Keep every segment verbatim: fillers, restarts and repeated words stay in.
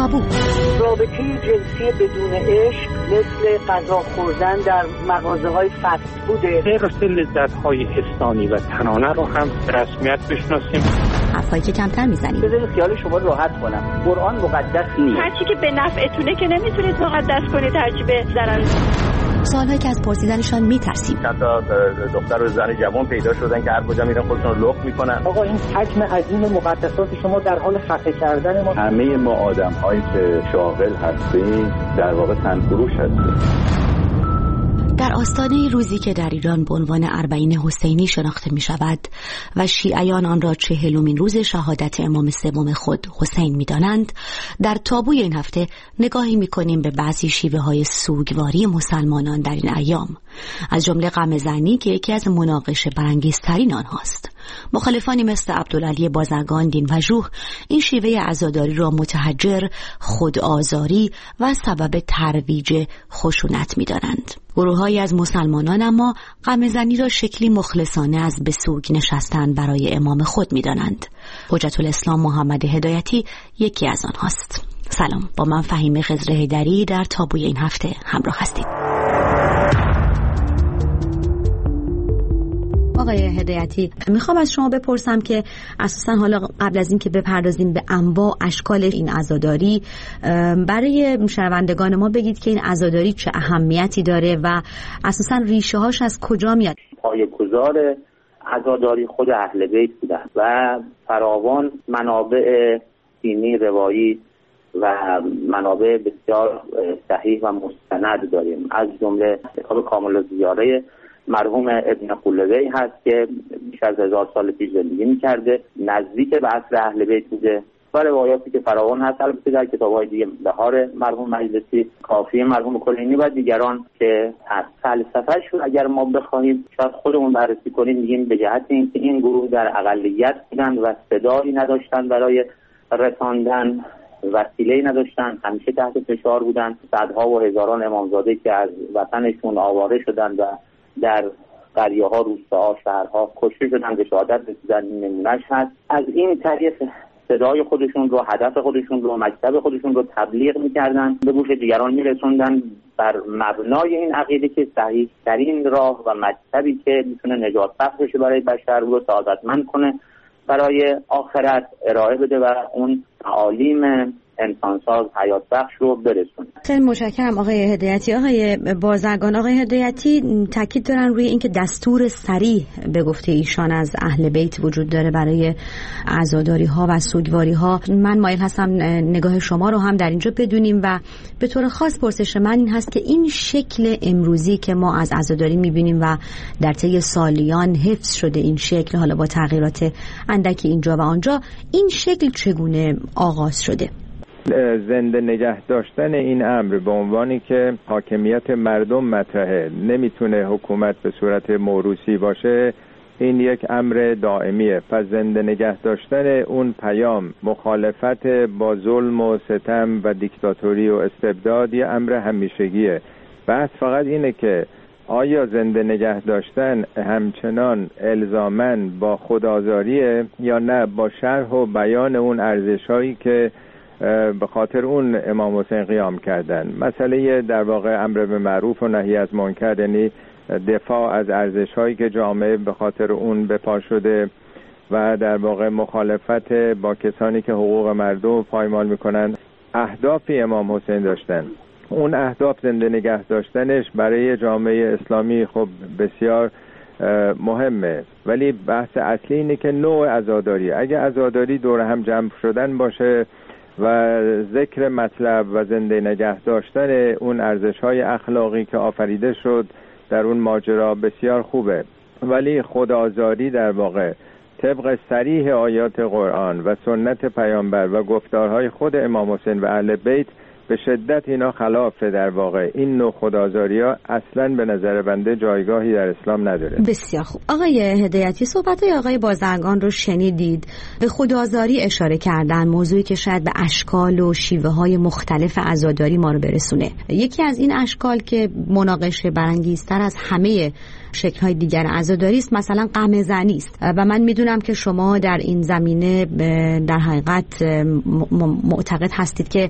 تابو. رابطه جنسی بدون عشق مثل غذا خوردن در مغازه‌های فست فوده. غیر لذت‌های حسانی و تنانه رو هم به رسمیت بشناسیم. حرفایی که کمتر میزنیم. بذارید خیال شما راحت کنم. قرآن مقدس نیست. هر چی که به نفعتونه که نمیتونید مقدس کنید، هر چی به ضرر. سوالایی که از پرسیدنشان میترسیم. چند تا دختر و زن جوان پیدا شدن که هر کجا میرن خودشون رو لخت میکنن. آقا این حجم عظیم مقدسات شما در حال خفه کردن ما. همه ما آدم‌هایی که شاغل هستیم در واقع تنفروش هستیم. در آستانه روزی که در ایران به عنوان اربعین حسینی شناخته می شود و شیعیان آن را چهلمین روز شهادت امام سوم خود حسین می دانند، در تابوی این هفته نگاهی می کنیم به بعضی شیوه های سوگواری مسلمانان در این ایام، از جمله غم‌زنی که یکی از مناقشه برانگیزترین آنهاست. مخالفانی مثل عبدالعلی بازرگان دین پژوه این شیوه عزاداری را متحجر، خودآزاری و سبب ترویج خشونت می دانند. گروه‌هایی از مسلمانان اما غم‌زنی را شکلی مخلصانه از به سوگ نشستن برای امام خود می دانند. حجت الاسلام محمد هدایتی یکی از آنهاست. سلام، با من فهیمه خضر حیدری در تابوی این هفته همراه هستید. آقای هدایتی، میخوام از شما بپرسم که اساساً حالا قبل از این که بپردازیم به انواع اشکال این عزاداری، برای شنوندگان ما بگید که این عزاداری چه اهمیتی داره و اساساً ریشه هاش از کجا میاد؟ پایه‌گذار عزاداری خود اهل بیت بودن و فراوان منابع دینی روایی و منابع بسیار صحیح و مستند داریم. از جمله کتاب کامل الزیاره مرحوم ابن قلوی هست که بیش از هزار سال پیش زندگی می‌کرده، نزدیک به عصر اهل بیت بوده و روایاتی که فراوان هست. البته در کتاب‌های دیگه بهار مرحوم مجلسی، کافی مرحوم کلینی و دیگران که از فلسفه‌شون اگر ما بخوایم شاید خودمون بررسی کنیم، میگیم به جهت اینکه این گروه در اقلیت بودند و صدایی نداشتند برای رساندن، وسیله‌ای نداشتند، همیشه تحت فشار بودند. صدها و هزاران امامزاده که از وطنشون آواره شدند و در قریه‌ها، روستاها، شهرها کشته شدن، به شهادت رسیدن، نمونه‌اش هست. از این طریق صدای خودشون رو، هدف خودشون رو، مکتب خودشون رو تبلیغ می‌کردن، به گوش دیگران می‌رسوندن بر مبنای این عقیده که صحیح ترین راه و مکتبی که میتونه نجات بخش بشه برای بشر رو سعادتمند کنه برای آخرت ارائه بده و اون تعالیم انسانساز حیات بخش رو برسونه. خیلی متشکرم آقای هدایتی. آقای بازرگان، آقای هدایتی تاکید دارن روی اینکه دستور صریح به گفته ایشان از اهل بیت وجود داره برای عزاداری ها و سوگواری ها. من مایل هستم نگاه شما رو هم در اینجا بدونیم و به طور خاص پرسش من این هست که این شکل امروزی که ما از عزاداری میبینیم و در طی سالیان حفظ شده، این شکل حالا با تغییرات اندکی اینجا و آنجا، این شکل چگونه آغاز شده؟ زنده نگه داشتن این امر به عنوانی که حاکمیت مردم مطرحه، نمیتونه حکومت به صورت موروثی باشه، این یک امر دائمیه. پس زنده نگه داشتن اون پیام، مخالفت با ظلم و ستم و دیکتاتوری و استبداد یه امر همیشگیه. بحث فقط اینه که آیا زنده نگه داشتن همچنان الزاماً با خودآزاریه یا نه با شرح و بیان اون ارزش‌هایی که به خاطر اون امام حسین قیام کردن. مسئله در واقع امر به معروف و نهی از منکر، یعنی دفاع از ارزش‌هایی که جامعه به خاطر اون بپا شده و در واقع مخالفت با کسانی که حقوق مردم پایمال میکنن. اهدافی امام حسین داشتن، اون اهداف زنده نگه داشتنش برای جامعه اسلامی خب بسیار مهمه، ولی بحث اصلی اینه که نوع عزاداری، اگه عزاداری دور هم جمع شدن باشه و ذکر مطلب و زنده نگه داشتن اون ارزش‌های اخلاقی که آفریده شد در اون ماجرا، بسیار خوبه. ولی خودآزاری در واقع طبق صریح آیات قرآن و سنت پیامبر و گفتارهای خود امام حسین و اهل بیت به شدت اینا خلافه. در واقع این نوع خدازاری‌ها اصلاً به نظر بنده جایگاهی در اسلام نداره. بسیار خوب. آقای هدایتی، صحبت‌های آقای بازرگان رو شنیدید. به خدازاری اشاره کردن، موضوعی که شاید به اشکال و شیوه‌های مختلف عزاداری ما رو برسونه. یکی از این اشکال که مناقشه برانگیزتر از همه شکل‌های دیگر عزاداری است مثلا قمع زنی است و من میدونم که شما در این زمینه در حقیقت معتقد هستید که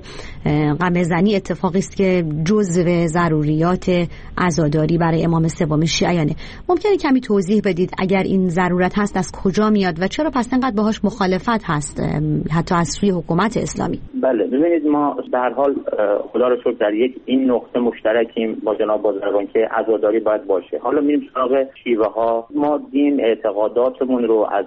قمع زنی اتفاقی است که جزو ضروریات عزاداری برای امام سوم شیعیانه. ممکنه کمی توضیح بدید اگر این ضرورت هست از کجا میاد و چرا پس انقدر باهاش مخالفت هست حتی از سوی حکومت اسلامی؟ بله ببینید، ما در حال خدا رو شکر در یک این نقطه مشترکیم با جناب بازرگان که عزاداری باید باشه. حالا میریم سراغ شیوه ها. ما دین اعتقاداتمون رو از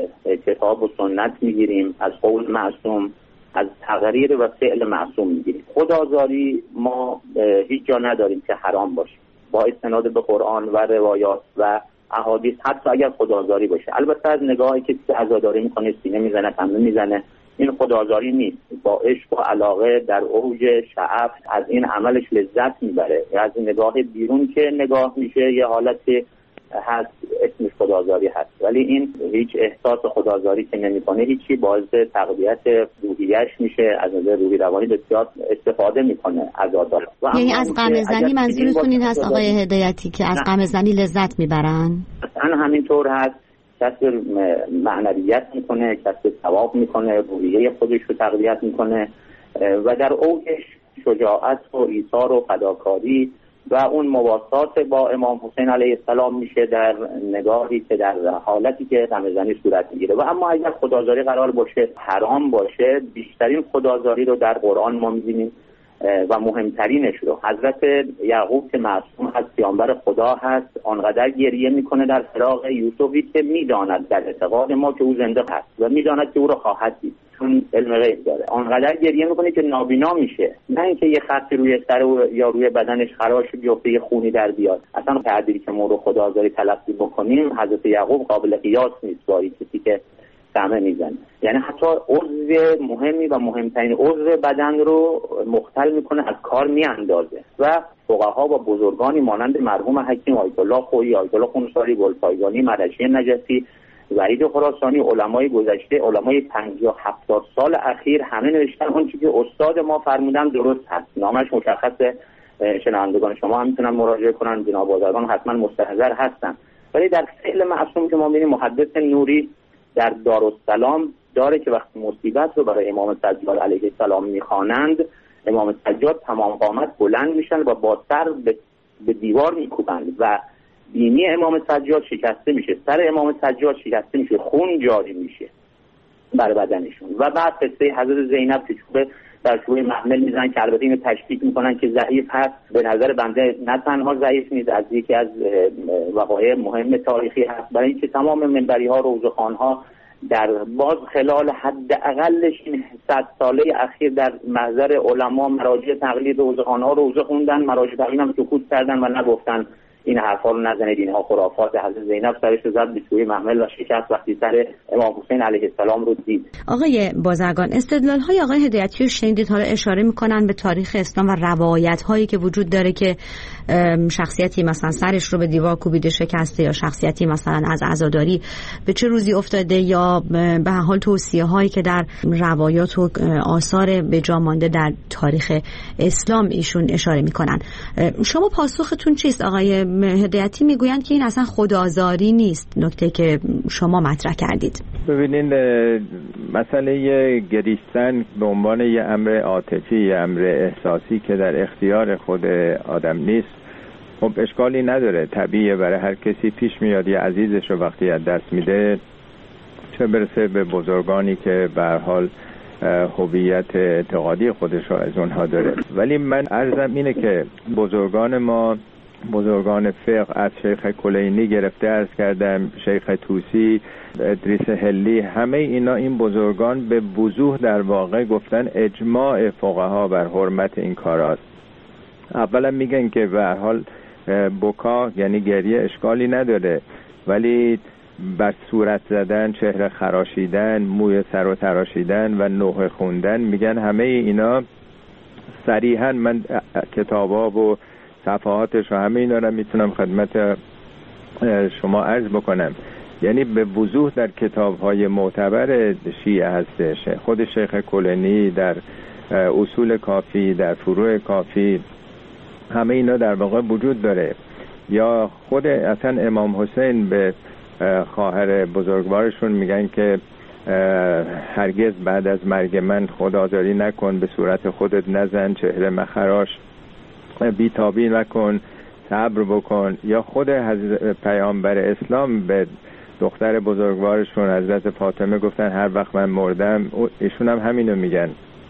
کتاب و سنت میگیریم، از قول معصوم، از تقریر و فعل معصوم میگیریم. خدازاری ما هیچ جا نداریم که حرام باشه، با استناد به قرآن و روایات و احادیث حتی اگر خدازاری باشه. البته از نگاهی که عزاداری میکنه سینه میزنه، خنده میزنه، این خدازاری نیست. با عشق و علاقه در اوج شعف از این عملش لذت میبره. از نگاه بیرون که نگاه میشه یه حالتی هست اسمش خدازاری هست، ولی این هیچ احساس خدازاری که نمیکنه هیچی، باعث تقویت روحیش میشه. از نظر روحی روانی بسیار استفاده میکنه عزادار. یعنی از قمع زنی منظورتون این هست آقای هدایتی که از قمع زنی لذت میبرن؟ اصلا همینطور هست. کسب معنویت میکنه، کسب ثواب میکنه، روحیه خودش رو تقویت میکنه و در اوجش شجاعت و ایثار و فداکاری و اون مواسات با امام حسین علیه السلام میشه در نگاهی که در حالتی که قمع زنی صورت میگیره. و اما اگر خدازاری قرار باشه حرام باشه، بیشترین خدازاری رو در قرآن ما میبینیم و مهمترینش رو حضرت یعقوب که معصوم هست، پیامبر خدا هست، آنقدر گریه میکنه در فراق یوسفی که میداند در اعتقاد ما که او زنده هست و میداند که او رو خواهد دید چون علم غیب داره. آنقدر گریه میکنه که نابینا میشه، نه اینکه یه خطی روی سر یا روی بدنش خراش بیفته، یه خونی در بیاد. اصلا تعبیری که ما رو خدازاری تلقی بکنیم حضرت یعقوب قابل قیاس نیست با کسی که قمع میزنه. یعنی حتی عضو مهمی و مهمترین عضو بدن رو مختل میکنه، از کار میاندازه. و فقها و بزرگانی مانند مرحوم حکیم آیت الله خویی، آیت الله خونساری، گلپایگانی، مرشی نجفی، وحید خراسانی، علمای گذشته، علمای پنجاه هفتاد سال اخیر همه نوشتن اون چیزی که استاد ما فرمودن درست هست. نامش مشخصه، شنوندگان شما هم میتونن مراجعه کنن، جناب بازرگان حتما مستحضر هستن. ولی در فعل معصوم که ما می‌بینیم محدث نوری در دارالسلام داره که وقتی مصیبت رو برای امام سجاد علیه السلام میخوانند، امام سجاد تمام قامت بلند میشن و با سر به دیوار میکوبند و بینی امام سجاد شکسته میشه، سر امام سجاد شکسته میشه، خون جاری میشه بر بدنشون. و بعد قصه حضرت زینب که چوبه در چوبه محمل میزنن که البته اینو تشکیک میکنن که ضعیف هست. به نظر بنده نه تنها ضعیف نیست، از یکی از وقایع مهم تاریخی هست، برای اینکه تمام منبری ها، روزخوان ها در باز خلال حداقلش این صد ساله اخیر در محضر علما مراجع تقلید روزخوان ها روزه خوندن، مراجع تقلید هم سکوت کردن و نگفتن این حرفا رو نزنید، اینها خرافات. حضرت زینب سرش رو زد به سوی محمل و شکست وقتی سر امام حسین علیه السلام رو دید. آقای بازرگان، استدلال های آقای هدایتی رو شنیدید، حالا اشاره میکنن به تاریخ اسلام و روایت هایی که وجود داره که شخصیتی مثلا سرش رو به دیوار کوبیده شکسته، یا شخصیتی مثلا از عزاداری به چه روزی افتاده، یا به هر حال توصیه هایی که در روایات و آثار به جا مانده در تاریخ اسلام ایشون اشاره میکنن. شما پاسختون چیست؟ آقای هدایتی میگویند که این اصلا خدازاری نیست، نکته که شما مطرح کردید. ببینید، مسئله گریستن به عنوان یه امر عاطفی، یه امر احساسی که در اختیار خود آدم نیست، خب اشکالی نداره، طبیعیه، برای هر کسی پیش میاد یه عزیزش رو وقتی از دست میده، چه برسه به بزرگانی که به هر حال هویت اعتقادی خودش رو از اونها داره. ولی من عرضم اینه که بزرگان ما، بزرگان فقه، از شیخ کلینی گرفته عرض کردم، شیخ توسی، ادریس هلی، همه اینا، این بزرگان به وضوح در واقع گفتن اجماع فقها بر حرمت این کاراست. اولا میگن که به هر حال بکا یعنی گریه اشکالی نداره، ولی بر صورت زدن، چهره خراشیدن، موی سر و تراشیدن و نوحه خوندن، میگن همه اینا صریحا من کتاب‌ها و صفحاتش و همه اینا رو میتونم خدمت شما عرض بکنم. یعنی به وضوح در کتاب‌های معتبر شیعه هستش. خود شیخ کلینی در اصول کافی، در فروع کافی، همه اینا در واقع وجود داره. یا خود اصلا امام حسین به خواهر بزرگوارشون میگن که هرگز بعد از مرگ من خودآزاری نکن، به صورت خودت نزن، چهره مخراش بیتابی نکن، صبر بکن. یا خود حضرت پیامبر اسلام به دختر بزرگوارشون حضرت فاطمه گفتن هر وقت من مردم، ایشون هم همینو میگن،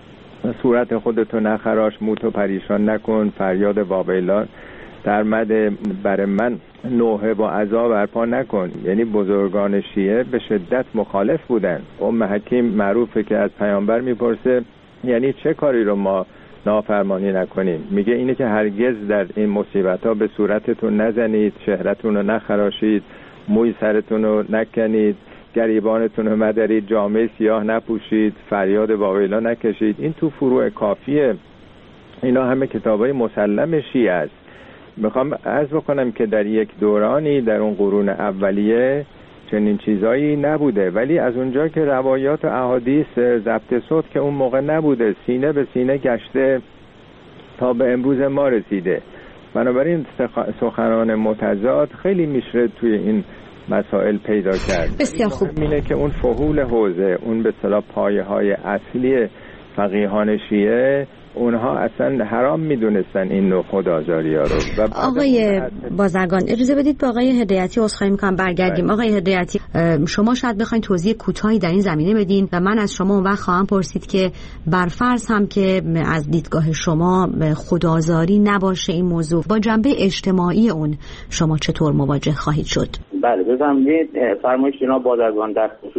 صورت خودتو نخراش، موتو پریشان نکن، فریاد واویلا در مد بر من نوحه با عذاب برپا نکن. یعنی بزرگان شیعه به شدت مخالف بودن. ام حکیم معروفه که از پیامبر میپرسه یعنی چه کاری رو ما نافرمانی نکنیم؟ میگه اینه که هرگز در این مصیبت ها به صورتتون نزنید، چهرتون رو نخراشید، موی سرتون رو نکنید، گریبانتون رو مدارید، جامعه سیاه نپوشید، فریاد واویلا نکشید. این تو فروع کافیه. اینا همه کتابای مسلم شیعه است. میخوام عرض بکنم که در یک دورانی در اون قرون اولیه چنین چیزایی نبوده، ولی از اونجا که روایات و احادیث ضبط صوت که اون موقع نبوده، سینه به سینه گشته تا به امروز ما رسیده. بنابراین سخنان متضاد خیلی میشه توی این مسائل پیدا کرد. بسیار خوب. اینه که اون فحول حوزه، اون به اصطلاح پایه های اصلی فقیهان شیعه، اونها اصلا حرام میدونستن این نوع خودآزاری ها رو. آقای بازرگان اجازه بدید با آقای هدایتی عذرخواهی میکنم برگردیم. آقای هدایتی شما شاید بخواید توضیح کوتاهی در این زمینه بدین و من از شما اون وقت خواهم پرسید که برفرض هم که از دیدگاه شما خودآزاری نباشه این موضوع، با جنبه اجتماعی اون شما چطور مواجه خواهید شد؟ بله بفرمایید. فرمایش جناب بازرگان در خصوص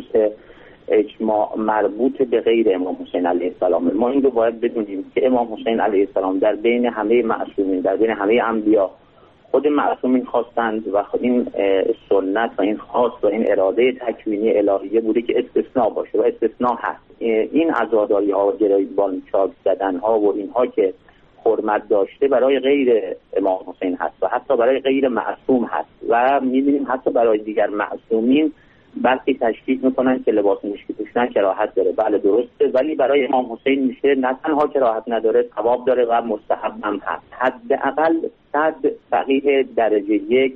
اجماع مربوط به غیر امام حسین علیه السلام، ما این رو باید بدونیم که امام حسین علیه السلام در بین همه معصومین، در بین همه انبیا، خود معصومین خواستند و این سنت و این خواست و این اراده تکوینی الهیه بوده که استثناء باشه و استثناء هست. این عزاداری ها و گریبان چاک زدن ها و اینها که حرمت داشته برای غیر امام حسین هست و حتی برای غیر معصوم هست و می‌بینیم حتی برای دیگر معصومین برخی تشکیک میکنن که لباس مشکی پوشیدن کراهت داره. بله درسته، ولی برای امام حسین میشه نه تنها کراهت نداره، ثواب داره و مستحب هم هست. حداقل صد فقیه درجه یک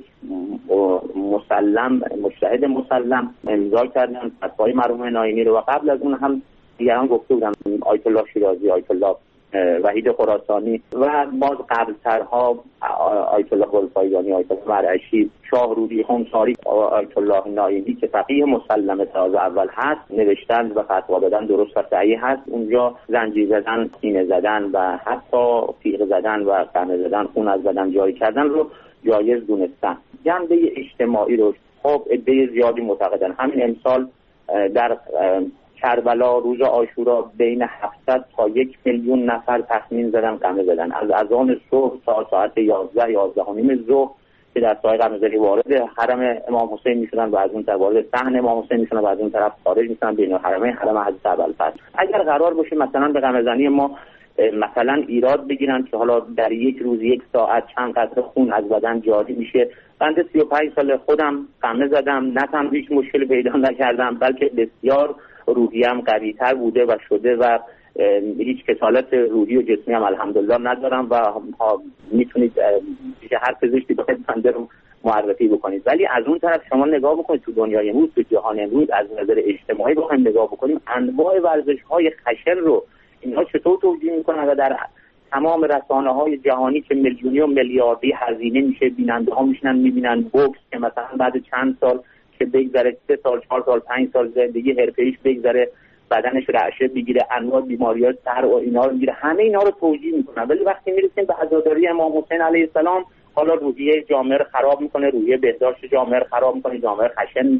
مسلم، مجتهد مسلم امضا کردن فتوای مرحوم نایمی رو و قبل از اون هم دیگران گفته بودن، آیت الله شیرازی، آیت الله وحید خراسانی و باز قبلترها آیت الله گلپایگانی، آیت الله مرعشی، شاه رودی، خمساری، آیت الله نایمی که فقیه مسلم تازه اول هست نوشتند و فتوا دادن درست و صحیح هست. اونجا زنجیر زدن، سینه زدن و حتی تیغ زدن و قمه زدن، خون از بدن جاری کردن رو جایز دونستن. جنبه اجتماعی رو خب عده زیادی معتقدن. همین امسال در کربلا روز عاشورا بین هفتصد تا یک میلیون نفر تخمین زدن قمه زدن، از اذان صبح تا ساعت یازده یازده و نیم ظهر که در سایه قمه زدی وارد حرم امام حسین میشدن و از اون طرف وارد صحن امام حسین میشدن و از اون طرف خارج میشدن بین الحرمین حرم حضرت ابوالفضل. اگر قرار باشه مثلا به قمه زنی ما مثلا ایراد بگیرن که حالا در یک روز یک ساعت چند قطره خون از بدن جاری میشه، بنده سی و پنج سال خودم قمه زدم، نه تنها هیچ مشکلی پیدا نکردم بلکه بسیار روحیم قوی‌تر بوده و شده و هیچ کسالت روحی و جسمی هم الحمدلله ندارم و میتونید هر پزشکی بخواید بنده رو معرفی بکنید. ولی از اون طرف شما نگاه بکنید تو دنیای امروز، تو جهان امروز، از نظر اجتماعی بخوایم نگاه بکنیم، انواع ورزش‌های خشن رو اینها چطور توجیه میکنن و در تمام رسانه‌های جهانی که میلیونی و میلیاردی هزینه میشه، بیننده‌ها میشنن میبینن بوکس که مثلا بعد چند سال که بگذره، سه سال، چهار سال، پنج سال زندگی حرفه‌ایش بگذره، بدنش رعشه بگیره، انواع بیماری‌ها سر و اینا رو میگیره، همه اینا رو توجیه میکنن. ولی وقتی میرسیم به عزاداری امام حسین علیه السلام، حالا روحیه جامعه رو خراب میکنه، روحیه بهداشت جامعه رو خراب میکنه، جامعه خشن میشه،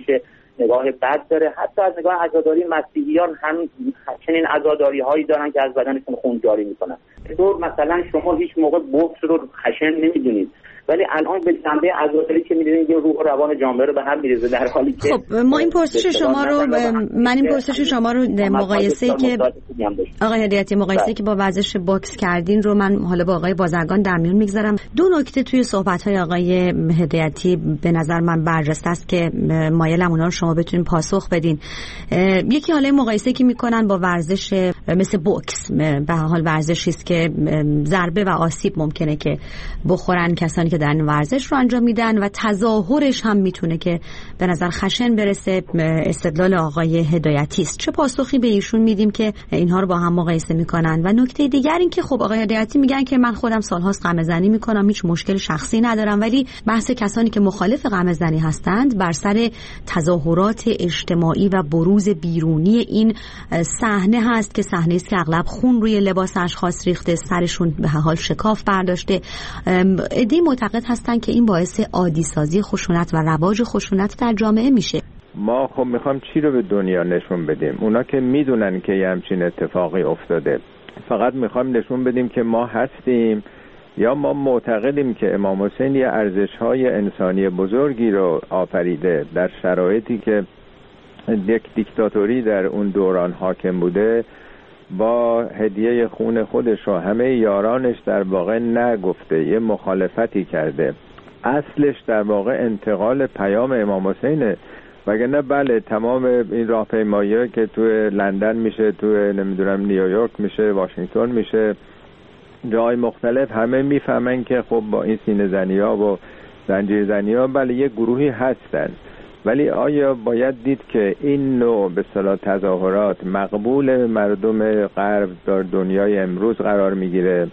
نگاه بد داره. حتی از نگاه عزاداری مسیحیان هم چنین عزاداری هایی دارن که از بدنشون خون جاری میکنن. طور مثلا شما هیچ موقع بغض رو خشن نمیدونید، ولی الان به جنبه عزاداری که می‌دونید یه روح و روان جامعه رو به هم می‌ریزه، در حالی که خب ما این پرسش شما رو من این پرسش شما رو مقایسه‌ای که آقای هدایتی مقایسه‌ای که با ورزش باکس کردین رو من حالا با آقای بازرگان در میون میگذارم. دو نکته توی صحبت‌های آقای هدایتی به نظر من برجسته است که مایلم اونها رو شما بتونین پاسخ بدین. یکی حالا مقایسه‌ای که می‌کنن با ورزش مثل باکس، به هر حال ورزشی است که ضربه و آسیب ممکنه که بخورن کسانی که در این ورزش رو انجام میدن و تظاهرش هم میتونه که به نظر خشن برسه. استدلال آقای هدایتی است. چه پاسخی به ایشون میدیم که اینها رو با هم مقایسه میکنن؟ و نکته دیگر این که خب آقای هدایتی میگن که من خودم سالهاست قمه‌زنی میکنم، هیچ مشکل شخصی ندارم، ولی بحث کسانی که مخالف قمه‌زنی هستند بر سر تظاهرات اجتماعی و بروز بیرونی این صحنه هست که صحنه است که اغلب خون روی لباس اشخاص ریخته، سرشون به هر حال شکاف برداشته. ایده معتقد هستن که این باعث عادی سازی خشونت و رواج خشونت در جامعه میشه. ما خب میخوام چی رو به دنیا نشون بدیم؟ اونا که میدونن که یه همچین اتفاقی افتاده، فقط میخوام نشون بدیم که ما هستیم، یا ما معتقدیم که امام حسین یه ارزش‌های انسانی بزرگی رو آفریده در شرایطی که یک دیکتاتوری در اون دوران حاکم بوده، با هدیه خون خودش و همه یارانش در واقع نگفته، یه مخالفتی کرده. اصلش در واقع انتقال پیام امام حسینه، وگرنه بله تمام این راهپیمایی‌ها که توی لندن میشه، توی نمیدونم نیویورک میشه، واشنگتن میشه، جای مختلف، همه میفهمن که خب با این سینه زنی‌ها و زنجیر زنی‌ها بله یه گروهی هستن، ولی آیا باید دید که این نوع به اصطلاح تظاهرات مقبول مردم غرب در دنیای امروز قرار میگیره،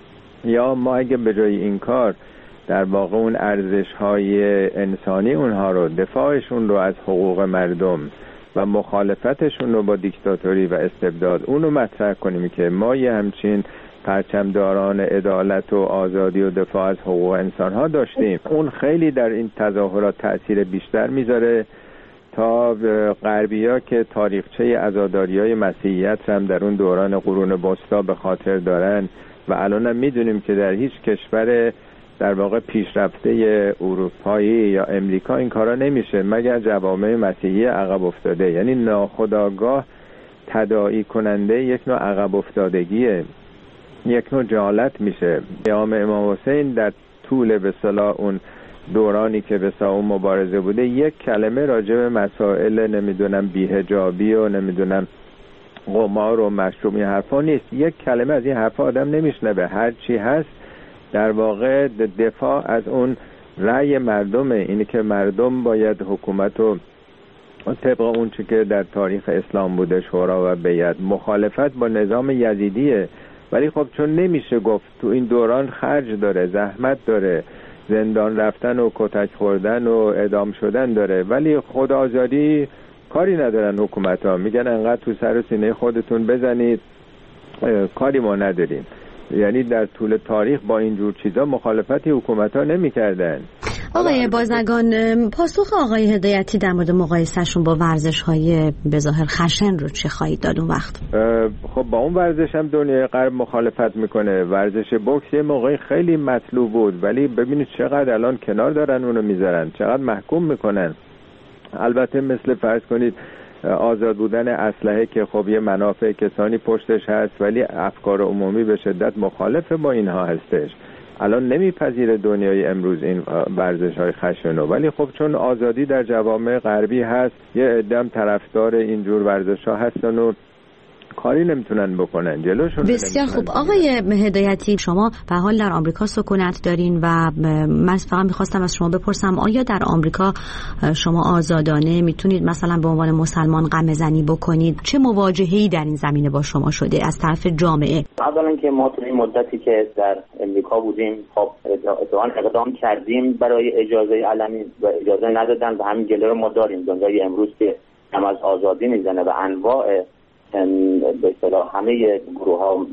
یا ما اگه به جای این کار در واقع اون ارزش‌های انسانی اونها رو، دفاعشون رو از حقوق مردم و مخالفتشون رو با دیکتاتوری و استبداد اونو مطرح کنیم که ما یه همچین پرچمداران عدالت و آزادی و دفاع از حقوق انسان ها داشتیم، اون خیلی در این تظاهرات تأثیر بیشتر میذاره تا غربی‌ها که تاریخچه عزاداری‌های مسیحیت هم در اون دوران قرون وسطا به خاطر دارن و الان هم میدونیم که در هیچ کشور در واقع پیشرفته اروپایی یا امریکا این کارا نمیشه مگر جوامع مسیحی عقب افتاده، یعنی ناخودآگاه تداعی کننده یک نوع عقب افتادگیه، یک نوع جهالت میشه. قیام امام حسین در طول به اصطلاح اون دورانی که به اصطلاح اون مبارزه بوده یک کلمه راجع به مسائل نمیدونم بی‌حجابی و نمیدونم قمار و مشروب این حرفا نیست، یک کلمه از این حرفا آدم نمیشنوه، هر چی هست در واقع دفاع از اون رأی مردمه، اینی که مردم باید حکومت رو طبق اون چی که در تاریخ اسلام بوده شورا و بیعت، مخالفت با نظام یزیدیه. ولی خب چون نمیشه گفت، تو این دوران خرج داره، زحمت داره، زندان رفتن و کتک خوردن و اعدام شدن داره، ولی خود آزادی کاری ندارن حکومت ها، میگن انقدر تو سر و سینه خودتون بزنید، کاری ما نداریم. یعنی در طول تاریخ با اینجور چیزا مخالفتی حکومت ها نمی کردن. آقای بازرگان، پاسخ آقای هدایتی در مورد مقایسهشون با ورزش های بظاهر خشن رو چه خواهید داد اون وقت؟ خب با اون ورزش هم دنیای غرب مخالفت میکنه. ورزش بوکس یه موقعی خیلی مطلوب بود، ولی ببینید چقدر الان کنار دارن اونو میذارن، چقدر محکوم میکنن. البته مثل فرض کنید آزاد بودن اسلحه که خب یه منافع کسانی پشتش هست، ولی افکار عمومی به شدت مخالف با اینها هستش. الان نمیپذیره دنیای امروز این ورزش‌های خشنو، ولی خب چون آزادی در جوامع غربی هست، یه عده‌ام طرفدار اینجور ورزش‌ها هستن و کاری نمیتونن بکنن جلوشون. بسیار خوب. آقای هدایتی، شما به حال در آمریکا سکونت دارین و من فقط میخواستم از شما بپرسم آیا در آمریکا شما آزادانه میتونید مثلا به عنوان مسلمان قمه‌زنی بکنید؟ چه مواجهه‌ای در این زمینه با شما شده از طرف جامعه؟ اولا که ما تو این مدتی که در امریکا بودیم خب اتفاقا اقدام کردیم برای اجازه علنی و اجازه ندادن و همین گله رو ما داریم. دنیای امروز که هم از آزادی میزنه و انواع به اصطلاح همه گروه ها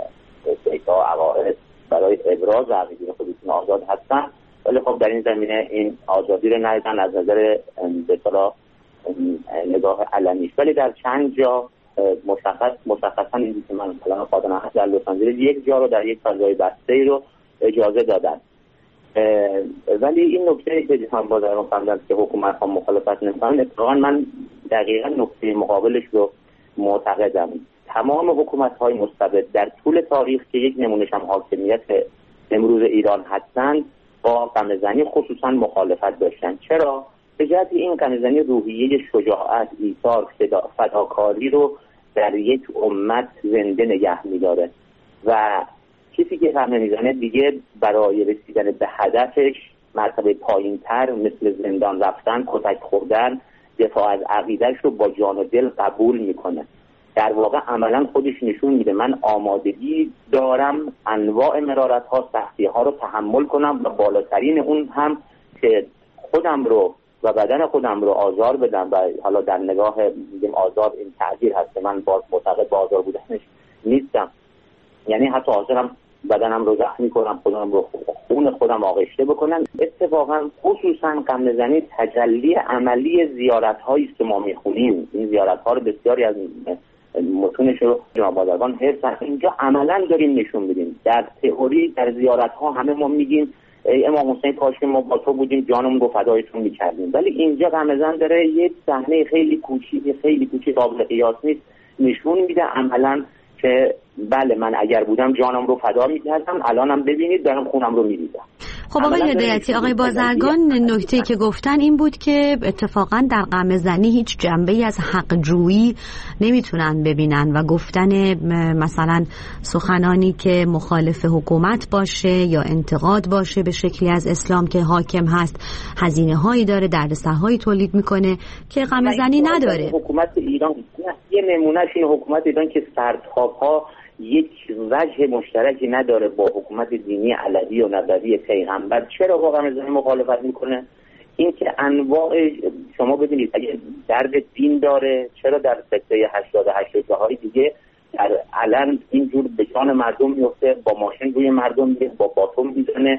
فکرها و عقاید برای ابراز عقیده خودشون آزاد هستن، ولی خب در این زمینه این آزادی رو ندیدن. از نظر به اصطلاح نگاه علنیش، ولی در چند جا مشخص مشخصا این که من مثلا خادم در لس آنجلس یک جا رو در یک فضای بسته رو اجازه دادن. ولی این نکته که هم بازرگان فرمودن که حکومت ها مخالفت نمی‌کنن، اتفاقا من دقیقاً نکته مقابلش رو معتقدم. تمام حکومت های مستبد در طول تاریخ که یک نمونهش هم حاکمیت امروز ایران هستند با غمه‌زنی خصوصا مخالفت داشتن. چرا؟ به جهت این غمه‌زنی روحیه شجاعت، ایثار، فداکاری رو در یک امت زنده نگه می‌داره و کسی که غم نمیزنه دیگه برای رسیدن به هدفش مرتبه پایین‌تر مثل زندان رفتن، کتک خوردن، دفاع از عقیده‌اش رو با جان و دل قبول میکنه. در واقع عملا خودش نشون میده من آمادگی دارم انواع مرارت‌ها، سختی‌ها رو تحمل کنم و بالاترین اون هم که خودم رو و بدن خودم رو آزار بدم و حالا در نگاه میگیم آزار این تعبیر هست، من باز معتقد با آزار بودنش نیستم، یعنی حتی حاضرم بدنم رو زخمی کنم، خودم رو خون خودم آغشته بکنم. اتفاقا خصوصا غمه‌زنی تجلی عملی زیارت‌هایی است که ما می‌خونیم. این زیارت‌ها رو بسیاری از متونش رو جناب بازرگان حفظ اینجا عملا داریم نشون میدیم. در تئوری در زیارت‌ها همه ما میگیم ای امام حسین کاش ما با تو بودیم جانمون رو فدایتون می‌کردیم، ولی اینجا غمه‌زن داره یک صحنه خیلی کوچیک خیلی کوچیک قابل قیاس نیست نشون میده عملاً که بله من اگر بودم جانم رو فدا می‌کردم، الانم ببینید دارم خونم رو می‌ریزم. خب آقای هدایتی، آقای بازرگان نکته که گفتن این بود که اتفاقا در غمه‌زنی هیچ جنبه‌ای از حق جویی نمیتونن ببینن و گفتن مثلا سخنانی که مخالف حکومت باشه یا انتقاد باشه به شکلی از اسلام که حاکم هست هزینه‌هایی داره، دردسرهایی تولید میکنه که غمه‌زنی نداره. حکومت ایران یه نمونهش این حکومت ایران که سرتاپا یک وجه مشترکی نداره با حکومت دینی علوی و نبوی پیغمبر. چرا با غمه‌زنی مخالفت میکنه؟ این که انواع شما ببینید اگه درد دین داره چرا در سکته هشتاد و هشت جاهای دیگه در علن اینجور به جان مردم میفته، با ماشین روی مردم میره، با باتوم میزنه،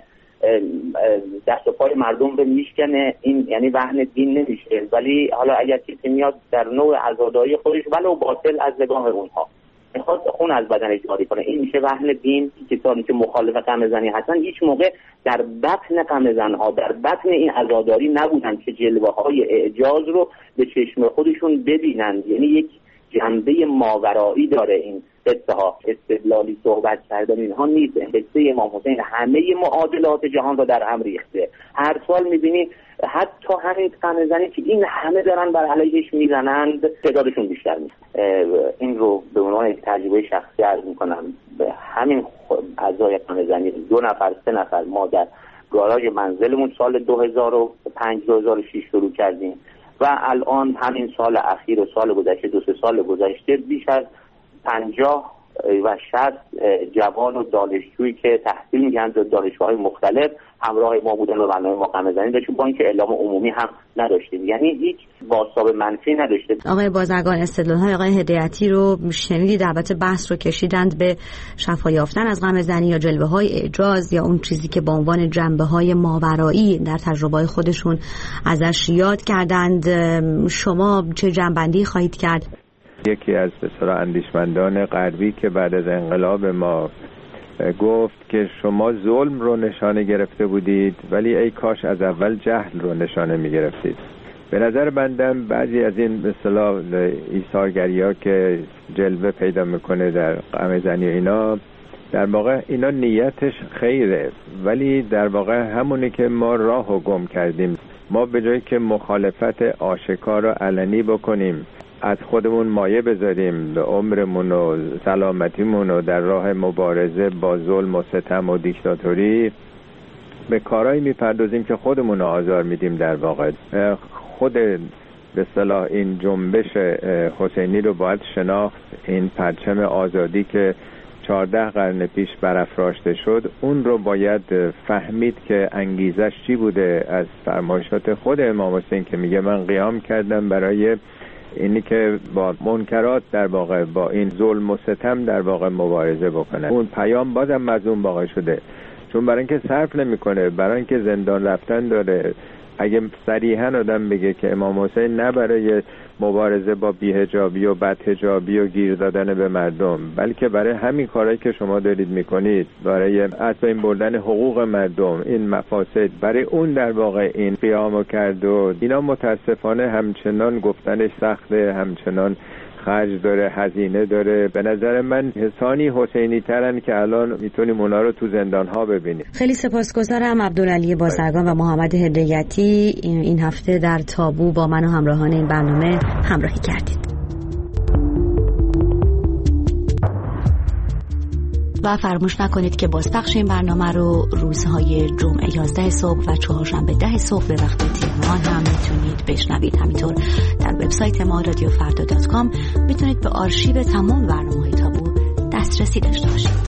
دست و پای مردم رو میشکنه. این یعنی وهن دین نمیشه، ولی حالا اگر کسی میاد در نوع عزاداری خودش ولو باطل از نگاه اونها میخواد خون از بدنش جاری کنه، این میشه وهن دین. کسانی که مخالف غمه‌زنی هستن هیچ موقع در بطن غمه‌زن‌ها در بطن این عزاداری نبودن که جلوه‌های اعجاز رو به چشم خودشون ببینند. یعنی یک جنبه ماورایی داره این قصه ها، استدلالی صحبت کردن اینها نیست. قصه امام حسین همه معادلات جهان رو در هم ریخته. هر سال می‌بینی حتی همین غمه‌زنی که این همه دارن بر علیهش میزنند تعدادشون بیشتر میشه. این رو به عنوان یک تجربه شخصی عرض میکنم. به همین اعضای غمه‌زنی دو نفر سه نفر ما در گاراژ منزلمون سال دو هزار و پنج دو هزار و شش شروع کردیم و الان همین سال اخیر و سال گذشته دو سه سال گذشته بیش از پنجاه و شصت جوان و دانشجویی که تحصیل می‌کنن در دانشگاه‌های مختلف همراه ما بودن و برنامه ما غمه‌زنی داشتیم، با اینکه اعلام عمومی هم نداشتیم، یعنی هیچ بازتاب منفی نداشته. آقای بازرگان استدلال‌های آقای هدایتی رو شنیدید، البته بحث رو کشیدند به شفا یافتن از غمه‌زنی یا جلوه‌های اعجاز یا اون چیزی که به عنوان جنبه‌های ماورایی در تجربه‌های خودشون ازش یاد کردند. شما چه جنبندی خواهید کرد؟ یکی از بسیار اندیشمندان غربی که بعد از انقلاب ما گفت که شما ظلم رو نشانه گرفته بودید ولی ای کاش از اول جهل رو نشانه می گرفتید. به نظر بندم بعضی از این به اصطلاح ایثارگری‌ها که جلوه پیدا میکنه در غمه‌زنی اینا، در واقع اینا نیتش خیره ولی در واقع همونی که ما راهو گم کردیم. ما به جایی که مخالفت آشکار و علنی بکنیم، از خودمون مایه بذاریم به عمرمون و سلامتیمون و در راه مبارزه با ظلم و ستم و دیکتاتوری، به کارهایی میپردازیم که خودمون رو آزار میدیم. در واقع خود به اصطلاح این جنبش حسینی رو باید شناخت. این پرچم آزادی که چهارده قرن پیش برافراشته شد، اون رو باید فهمید که انگیزش چی بوده. از فرمایشات خود امام حسین که میگه من قیام کردم برای اینی که با منکرات در واقع با این ظلم و ستم در واقع مبارزه بکنه. اون پیام بازم مظلوم واقع شده، چون برای اینکه صرف نمیکنه، برای اینکه زندان رفتن داره، اگه صریحاً آدم بگه که امام حسین نه برای مبارزه با بی‌حجابی و بدحجابی و گیر دادن به مردم، بلکه برای همین کارهایی که شما دارید میکنید، برای از بین بردن حقوق مردم، این مفاسد، برای اون در واقع این قیامو کرد و اینا متاسفانه همچنان گفتنش سخته، همچنان خرج داره، هزینه داره. به نظر من حسانی حسینی ترن که الان میتونیم اونا رو تو زندان ها ببینیم. خیلی سپاسگزارم عبدالعلی بازرگان و محمد هدایتی این هفته در تابو با من و همراهان این برنامه همراهی کردید. و فراموش نکنید که بازپخش این برنامه رو روزهای جمعه یازده صبح و چهارشنبه ده صبح به وقت تهران هم میتونید بشنوید. همینطور در وبسایت ما رادیو فردا دات کام میتونید به آرشیو تمام برنامه‌های تابو دسترسی داشته باشید.